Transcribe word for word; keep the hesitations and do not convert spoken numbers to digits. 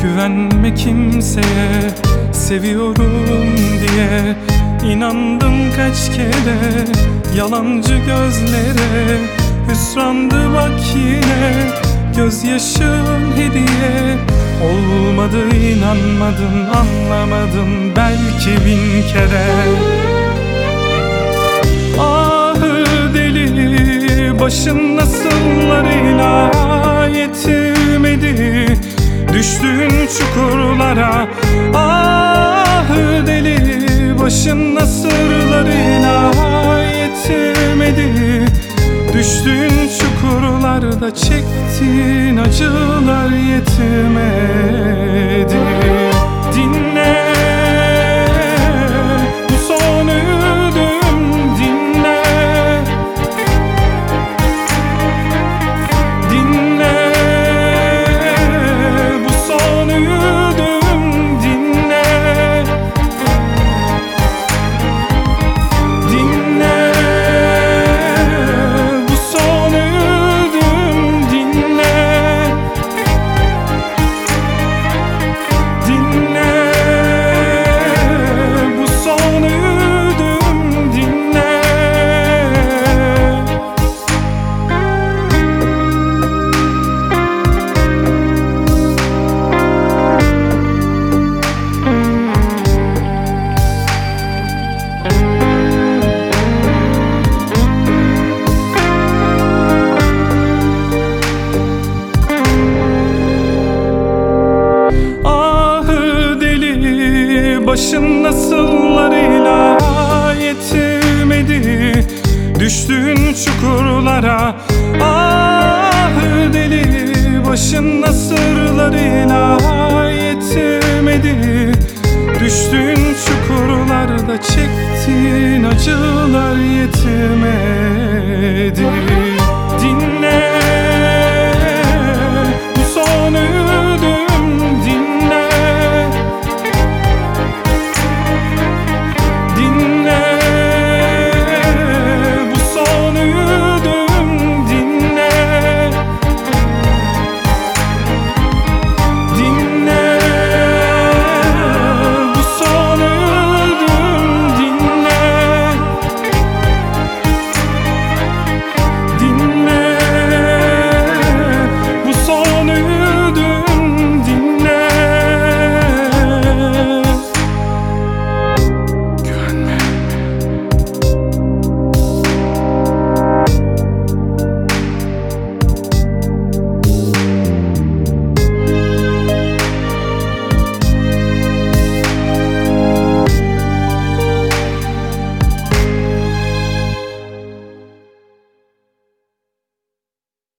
Güvenme kimseye, seviyorum diye. İnandım kaç kere yalancı gözlere. Hüsrandı bak yine gözyaşım hediye. Olmadı inanmadın, anlamadın belki bin kere. Ahı deli başın nasıllarıyla yetimedi düştüğün çukurlara. Ahı deli başın nasırlarıyla yetimedi düştüğün çukurlarda çektiğin acılar yetmedi. Dinle, bu son öğüdüm, dinle. Dinle, bu son öğüdüm, dinle. Dinle, bu son öğüdüm, dinle. Dinle, bu son öğüdüm, dinle. Ahı deli başın nasıllarıyla yetimedi düştüğün çukurlara. Ahı deli başın nasırlarıyla yetimedi düştüğün çukurlarda çektiğin acılar yetmedi. Dinle,